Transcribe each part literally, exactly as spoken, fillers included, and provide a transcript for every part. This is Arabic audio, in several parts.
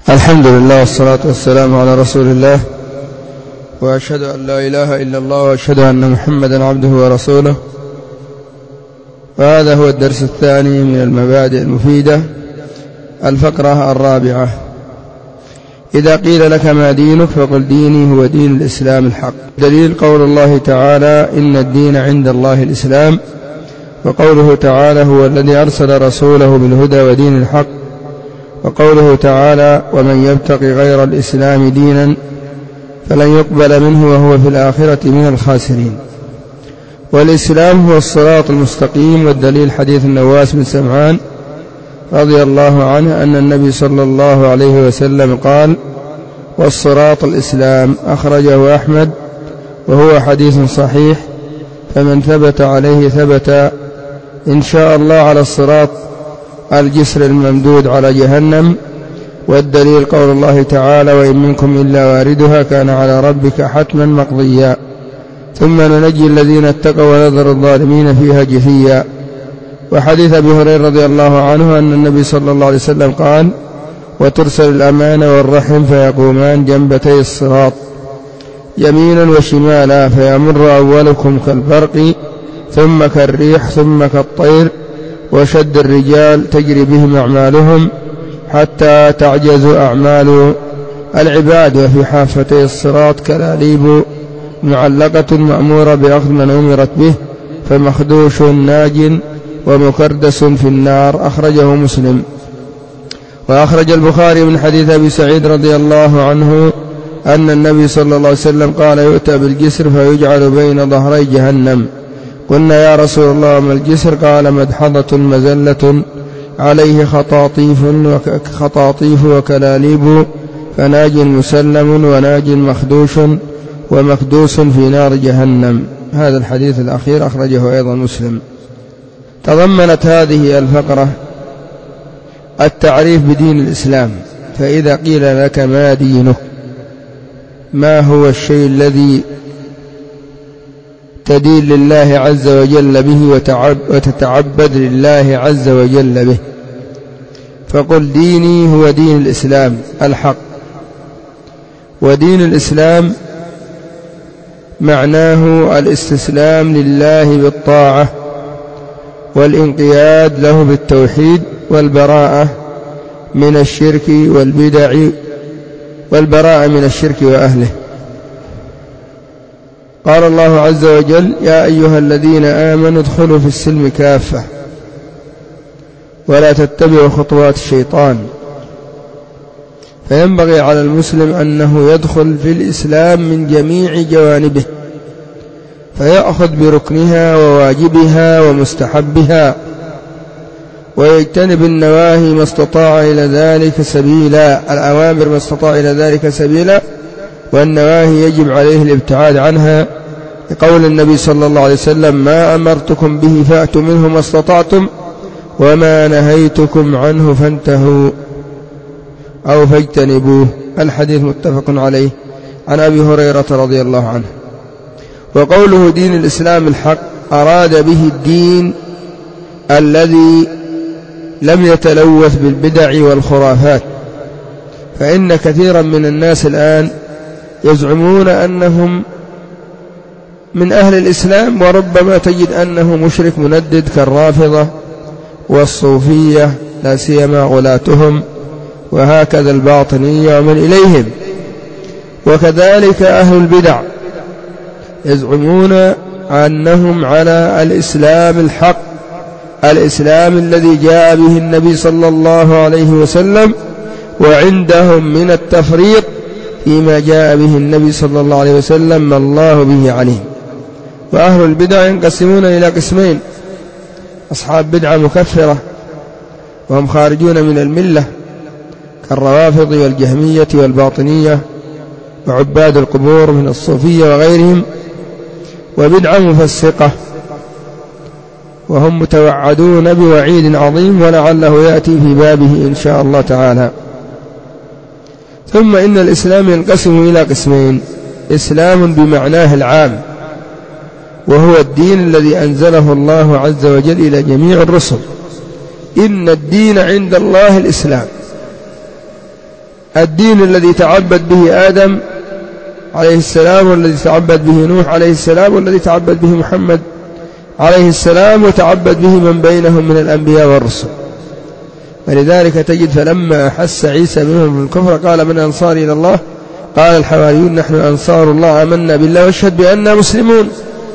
الحمد لله والصلاة والسلام على رسول الله، وأشهد أن لا إله إلا الله وأشهد أن محمدا عبده ورسوله. وهذا هو الدرس الثاني من المبادئ المفيدة، الفقرة الرابعة. إذا قيل لك ما دينك فقل ديني هو دين الإسلام الحق. دليل قول الله تعالى إن الدين عند الله الإسلام، وقوله تعالى هو الذي أرسل رسوله بالهدى ودين الحق، وقوله تعالى ومن يبتغي غير الإسلام دينا فلن يقبل منه وهو في الآخرة من الخاسرين. والإسلام هو الصراط المستقيم، والدليل حديث النواس بن سمعان رضي الله عنه أن النبي صلى الله عليه وسلم قال والصراط الإسلام، أخرجه أحمد وهو حديث صحيح. فمن ثبت عليه ثبت إن شاء الله على الصراط الجسر الممدود على جهنم. والدليل قول الله تعالى وإن منكم إلا واردها كان على ربك حتما مقضيا ثم ننجي الذين اتقوا ونذر الظالمين فيها جثيا. وحديث أبي هريرة رضي الله عنه أن النبي صلى الله عليه وسلم قال وترسل الأمانة والرحم فيقومان جنبتي الصراط يمينا وشمالا، فيمر أولكم كالبرق ثم كالريح ثم كالطير، وشد الرجال تجري بهم أعمالهم حتى تعجز أعمال العباد. وفي حافتي الصراط كلاليب معلقة مأمورة بأخذ من أمرت به، فمخدوش ناج ومكردس في النار، أخرجه مسلم. وأخرج البخاري من حديث أبي سعيد رضي الله عنه أن النبي صلى الله عليه وسلم قال يؤتى بالجسر فيجعل بين ظهري جهنم. قلنا يا رسول الله ما الجسر؟ قال مدحضة مزلة عليه خطاطيف خطاطيف وكلاليب، فناج مسلم وناج مخدوش ومكدوس في نار جهنم. هذا الحديث الأخير أخرجه أيضا مسلم. تضمنت هذه الفقرة التعريف بدين الإسلام. فإذا قيل لك ما دينك، ما هو الشيء الذي تدين لله عز وجل به وتتعبد لله عز وجل به، فقل ديني هو دين الإسلام الحق. ودين الإسلام معناه الاستسلام لله بالطاعة والانقياد له بالتوحيد والبراءة من الشرك والبدع والبراءة من الشرك وأهله. قال الله عز وجل يا أيها الذين آمنوا ادخلوا في السلم كافة ولا تتبعوا خطوات الشيطان. فينبغي على المسلم أنه يدخل في الإسلام من جميع جوانبه، فيأخذ بركنها وواجبها ومستحبها، ويجتنب النواهي ما استطاع إلى ذلك سبيلا، الأوامر ما استطاع إلى ذلك سبيلا، والنواهي يجب عليه الابتعاد عنها، لقول النبي صلى الله عليه وسلم ما أمرتكم به فأتوا منه ما استطعتم وما نهيتكم عنه فانتهوا أو فاجتنبوه. الحديث متفق عليه عن أبي هريرة رضي الله عنه. وقوله دين الإسلام الحق أراد به الدين الذي لم يتلوث بالبدع والخرافات. فإن كثيرا من الناس الآن يزعمون أنهم من أهل الإسلام، وربما تجد أنه مشرك مندد كالرافضة والصوفية لا سيما غلاتهم، وهكذا الباطنية ومن إليهم. وكذلك أهل البدع يزعمون أنهم على الإسلام الحق، الإسلام الذي جاء به النبي صلى الله عليه وسلم، وعندهم من التفريط فيما جاء به النبي صلى الله عليه وسلم ما الله به عليم. وأهل البدع ينقسمون إلى قسمين: أصحاب بدعة مكفرة وهم خارجون من الملة كالروافض والجهمية والباطنية وعباد القبور من الصوفية وغيرهم، وبدعة مفسقة وهم متوعدون بوعيد عظيم ولعله يأتي في بابه إن شاء الله تعالى. ثم إن الإسلام ينقسم إلى قسمين: إسلام بمعناه العام وهو الدين الذي أنزله الله عز وجل إلى جميع الرسل، إن الدين عند الله الإسلام، الدين الذي تعبد به آدم عليه السلام، والذي تعبد به نوح عليه السلام، والذي تعبد به محمد عليه السلام، وتعبد به من بينهم من الأنبياء والرسل. ولذلك تجد فلما أحس عيسى منهم بالكفر قال من أنصاري إلى الله؟ قال الحواريون نحن أنصار الله آمنا بالله واشهد بأننا مسلمون.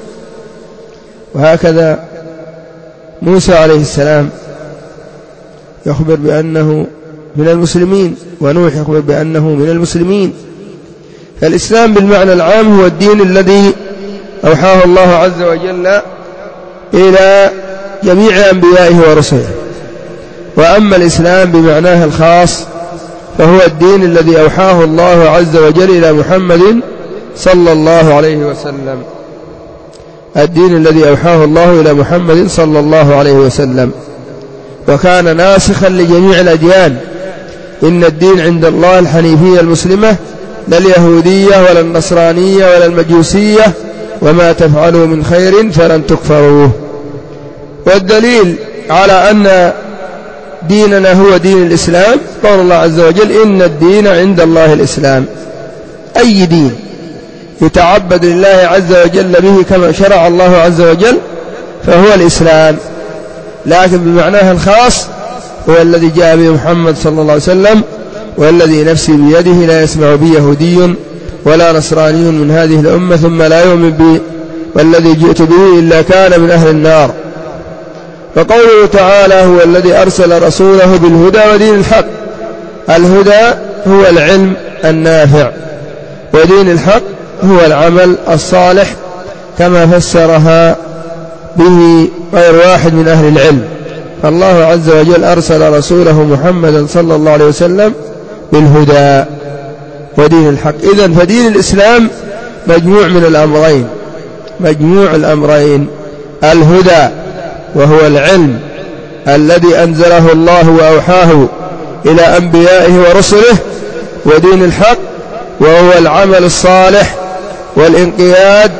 وهكذا موسى عليه السلام يخبر بأنه من المسلمين، ونوح يخبر بأنه من المسلمين. فالإسلام بالمعنى العام هو الدين الذي أوحاه الله عز وجل إلى جميع أنبيائه ورسله. وأما الإسلام بمعناه الخاص فهو الدين الذي أوحاه الله عز وجل إلى محمد صلى الله عليه وسلم، الدين الذي أوحاه الله إلى محمد صلى الله عليه وسلم، وكان ناسخا لجميع الأديان. إن الدين عند الله الحنيفية المسلمة، لا اليهودية ولا النصرانية ولا المجوسية، وما تفعلوا من خير فلن تكفروه. والدليل على أن ديننا هو دين الإسلام قول الله عز وجل إن الدين عند الله الإسلام. أي دين يتعبد لله عز وجل به كما شرع الله عز وجل فهو الإسلام، لكن بمعناه الخاص هو الذي جاء به محمد صلى الله عليه وسلم، والذي نفسي بيده لا يسمع بي يهودي ولا نصراني من هذه الأمة ثم لا يؤمن بي والذي جئت به إلا كان من أهل النار. وقوله تعالى هو الذي أرسل رسوله بالهدى ودين الحق. الهدى هو العلم النافع، ودين الحق هو العمل الصالح، كما فسرها به غير واحد من أهل العلم. فالله عز وجل أرسل رسوله محمدا صلى الله عليه وسلم بالهدى ودين الحق. إذن فدين الإسلام مجموع من الأمرين، مجموع الأمرين: الهدى وهو العلم الذي أنزله الله وأوحاه إلى أنبيائه ورسله، ودين الحق وهو العمل الصالح والانقياد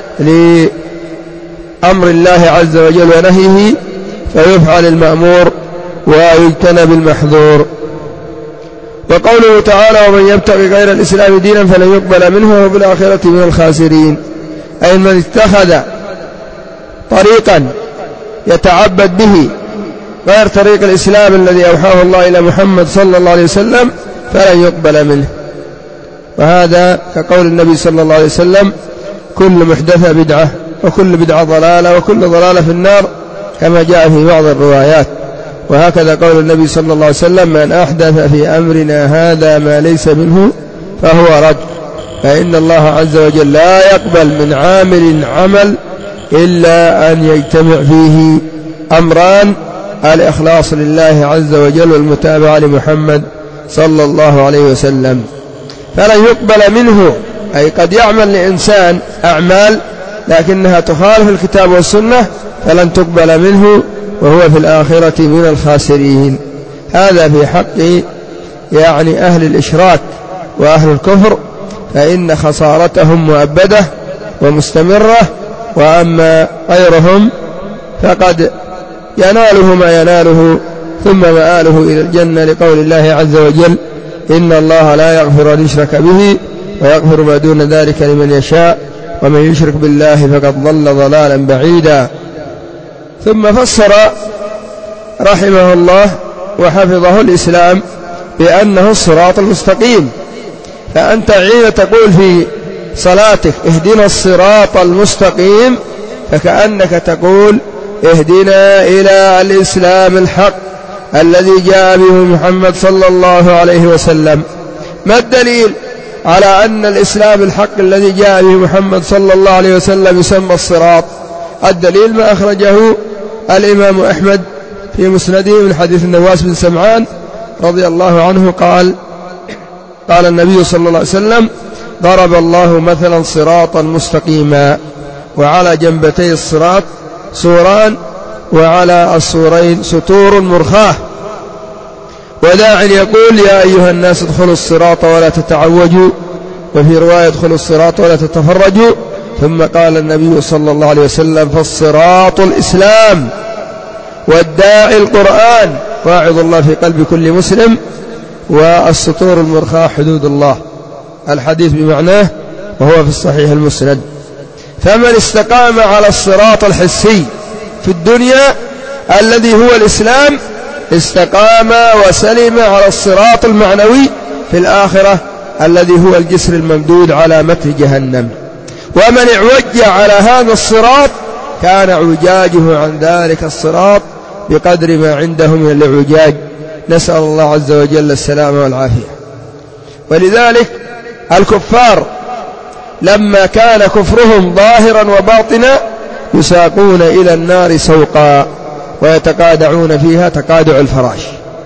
لأمر الله عز وجل ونهيه، فيفعل المأمور ويجتنب المحظور. وقوله تعالى ومن يبتغي غير الإسلام دينا فلن يقبل منه وهو في الآخرة من الخاسرين، أي من اتخذ طريقا يتعبد به غير طريق الإسلام الذي أوحاه الله إلى محمد صلى الله عليه وسلم فلن يقبل منه. وهذا كقول النبي صلى الله عليه وسلم كل محدثة بدعة وكل بدعة ضلالة وكل ضلالة في النار، كما جاء في بعض الروايات. وهكذا قول النبي صلى الله عليه وسلم من أحدث في أمرنا هذا ما ليس منه فهو رد. فإن الله عز وجل لا يقبل من عامل عمل إلا أن يجتمع فيه أمران: الإخلاص لله عز وجل والمتابعة لمحمد صلى الله عليه وسلم. فلن يقبل منه، أي قد يعمل لإنسان أعمال لكنها تخالف الكتاب والسنة فلن تقبل منه وهو في الآخرة من الخاسرين. هذا في حق يعني أهل الإشراك وأهل الكفر، فإن خسارتهم مؤبدة ومستمرة. وأما غيرهم فقد يناله ما يناله ثم مآله إلى الجنة، لقول الله عز وجل إن الله لا يغفر أن يشرك به ويغفر ما دون ذلك لمن يشاء ومن يشرك بالله فقد ضل ضلالا بعيدا. ثم فسر رحمه الله وحفظه الإسلام بأنه الصراط المستقيم. فأنت حين تقول في صلاتك اهدنا الصراط المستقيم فكأنك تقول اهدنا إلى الإسلام الحق الذي جاء به محمد صلى الله عليه وسلم. ما الدليل على أن الإسلام الحق الذي جاء به محمد صلى الله عليه وسلم يسمى الصراط؟ الدليل ما أخرجه الإمام أحمد في مسنده من حديث النواس بن سمعان رضي الله عنه قال قال النبي صلى الله عليه وسلم ضرب الله مثلا صراطا مستقيما وعلى جنبتي الصراط سوران وعلى السورين ستور مرخاة وداع يقول يا أيها الناس ادخلوا الصراط ولا تتعوجوا، وفي رواية ادخلوا الصراط ولا تتفرجوا. ثم قال النبي صلى الله عليه وسلم فالصراط الإسلام والداعي القرآن واعظ الله في قلب كل مسلم والسطور المرخاة حدود الله، الحديث بمعناه وهو في الصحيح المسند. فمن استقام على الصراط الحسي في الدنيا الذي هو الإسلام استقام وسلم على الصراط المعنوي في الآخرة الذي هو الجسر الممدود على متن جهنم. ومن اعوج على هذا الصراط كان اعوجاجه عن ذلك الصراط بقدر ما عنده من الاعوجاج، نسأل الله عز وجل السلامة والعافية. ولذلك الكفار لما كان كفرهم ظاهرا وباطنا يساقون إلى النار سوقا ويتقادعون فيها تقادع الفراش.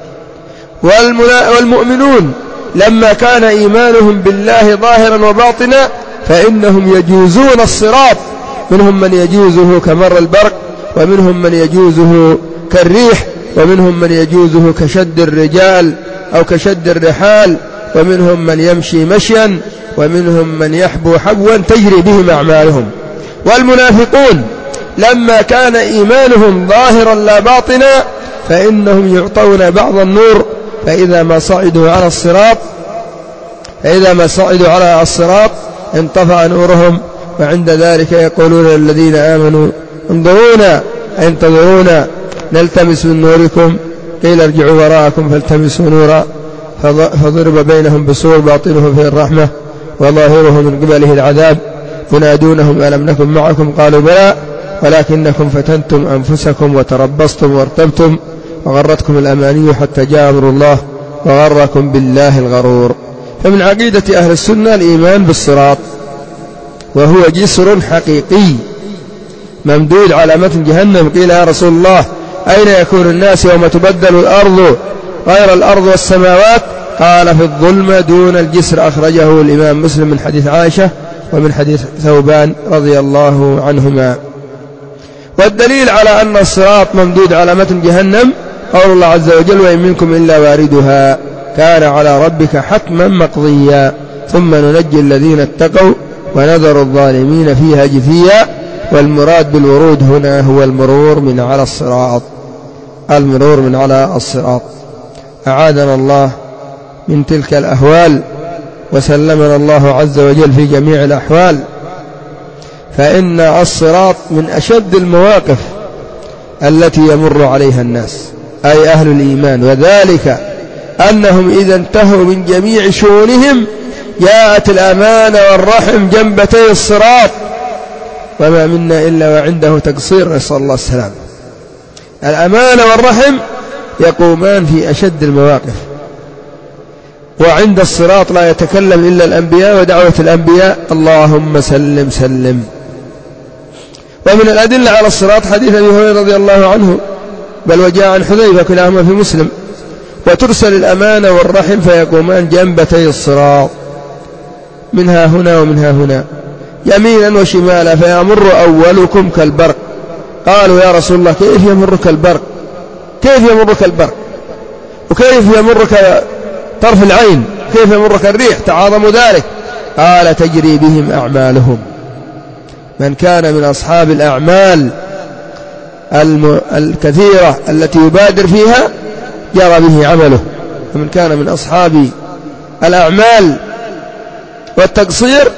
والمؤمنون لما كان إيمانهم بالله ظاهرا وباطنا فإنهم يجوزون الصراط، منهم من يجوزه كمر البرق، ومنهم من يجوزه كالريح، ومنهم من يجوزه كشد الرجال أو كشد الرحال، ومنهم من يمشي مشيا، ومنهم من يحبو حبوا تجري بهم أعمالهم. والمنافقون لما كان إيمانهم ظاهرا لا باطنا فإنهم يعطون بعض النور، فإذا ما صعدوا على الصراط فإذا ما صعدوا على الصراط انطفأ نورهم، وعند ذلك يقولون للذين آمنوا انظرونا انتظرونا نلتمس من نوركم، قيل ارجعوا وراءكم فالتمسوا نورا فضرب بينهم بسور باطنه فيه الرحمة وظاهره من قبله العذاب، ينادونهم ألم نكن معكم قالوا بلى ولكنكم فتنتم أنفسكم وتربصتم وارتبتم وغرتكم الأماني حتى جاء أمر الله وغركم بالله الغرور. فمن عقيدة أهل السنة الإيمان بالصراط، وهو جسر حقيقي ممدود على متن جهنم. قيل يا رسول الله أين يكون الناس يوم تبدل الأرض غير الأرض والسماوات؟ قال في الظلمة دون الجسر، أخرجه الإمام مسلم من حديث عائشة ومن حديث ثوبان رضي الله عنهما. والدليل على أن الصراط ممدود على متن جهنم قول الله عز وجل وإن منكم إلا واردها كان على ربك حتما مقضيا ثم ننجي الذين اتقوا ونذر الظالمين فيها جثيا. والمراد بالورود هنا هو المرور من على الصراط، المرور من على الصراط. أعاذنا الله من تلك الأهوال وسلمنا الله عز وجل في جميع الأحوال. فإن الصراط من أشد المواقف التي يمر عليها الناس أي أهل الإيمان، وذلك أنهم إذا انتهوا من جميع شؤونهم جاءت الأمانة والرحم جنبتي الصراط، وما منا إلا وعنده تقصير، نسأل الله السلام. الأمانة والرحم يقومان في أشد المواقف، وعند الصراط لا يتكلم إلا الأنبياء ودعوة الأنبياء اللهم سلم سلم. ومن الأدلة على الصراط حديث أبي هريرة رضي الله عنه بل وجاء عن حذيفة كلاهما في مسلم، وترسل الأمانة والرحم فيقومان جنبتي الصراط منها هنا ومنها هنا يمينا وشمالا فيمر أولكم كالبرق. قالوا يا رسول الله كيف يمر كالبرق؟ كيف يمر كالبرق؟ وكيف يمر كطرف العين؟ كيف يمر كالريح؟ تعاظموا ذلك. قال تجري بهم أعمالهم. من كان من أصحاب الأعمال الكثيرة التي يبادر فيها جرى به عمله، ومن كان من أصحاب الأعمال والتقصير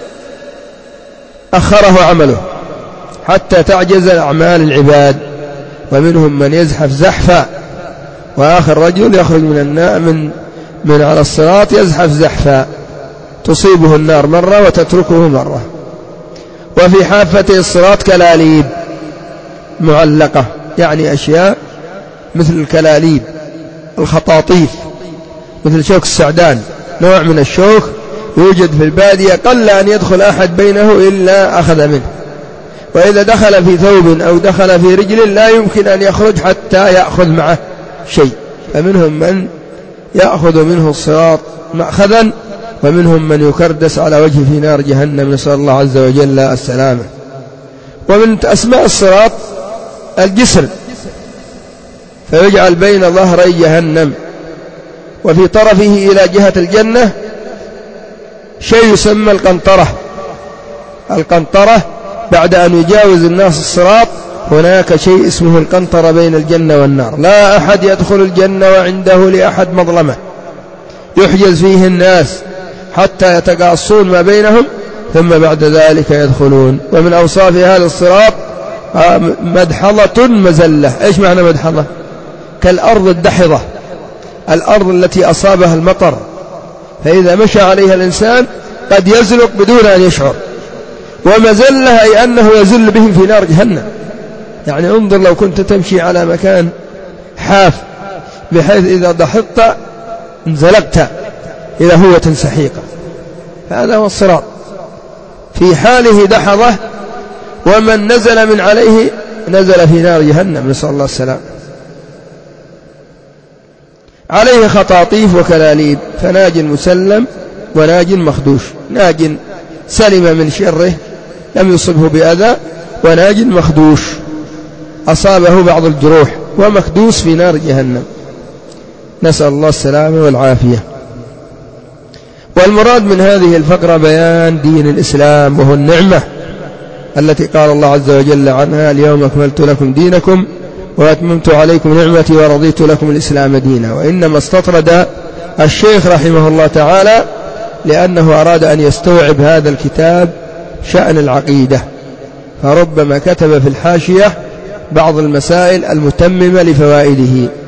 أخره عمله حتى تعجز أعمال العباد. ومنهم من يزحف زحفا، وآخر رجل يخرج من النار من من على الصراط يزحف زحفا تصيبه النار مرة وتتركه مرة. وفي حافة الصراط كلاليب معلقة، يعني أشياء مثل الكلاليب الخطاطيف مثل شوك السعدان، نوع من الشوك يوجد في البادية قل أن يدخل أحد بينه إلا أخذ منه، وإذا دخل في ثوب أو دخل في رجل لا يمكن أن يخرج حتى يأخذ معه شيء. فمنهم من يأخذ منه الصراط مأخذا، ومنهم من يكردس على وجه في نار جهنم، نسأل الله عز وجل السلامة. ومن أسماء الصراط الجسر، فيجعل بين ظهري جهنم وفي طرفه إلى جهة الجنة شيء يسمى القنطرة. القنطرة بعد أن يجاوز الناس الصراط هناك شيء اسمه القنطرة بين الجنة والنار، لا أحد يدخل الجنة وعنده لأحد مظلمة، يحجز فيه الناس حتى يتقاصون ما بينهم ثم بعد ذلك يدخلون. ومن أوصاف هذا الصراط مدحضة مزلة. إيش معنى مدحضة؟ كالأرض الدحضة، الأرض التي أصابها المطر، فإذا مشى عليها الإنسان قد يزلق بدون أن يشعر. ومزلة أي أنه يزل بهم في نار جهنم. يعني انظر لو كنت تمشي على مكان حاف بحيث إذا ضحضت انزلقت إلى هوة سحيقة، هذا هو الصراط في حاله دحضة. ومن نزل من عليه نزل في نار جهنم، نسأل الله السلام. عليه خطاطيف وكلاليب، فناج مسلم وناج مخدوش. ناج سلم من شره لم يصبه بأذى، وناج مخدوش أصابه بعض الجروح، ومخدوس في نار جهنم، نسأل الله السلامة والعافية. والمراد من هذه الفقرة بيان دين الإسلام، وهو النعمة التي قال الله عز وجل عنها: اليوم أكملت لكم دينكم وأتممت عليكم نعمتي ورضيت لكم الإسلام دينا. وإنما استطرد الشيخ رحمه الله تعالى لأنه أراد أن يستوعب هذا الكتاب شأن العقيدة، فربما كتب في الحاشية بعض المسائل المتممة لفوائده.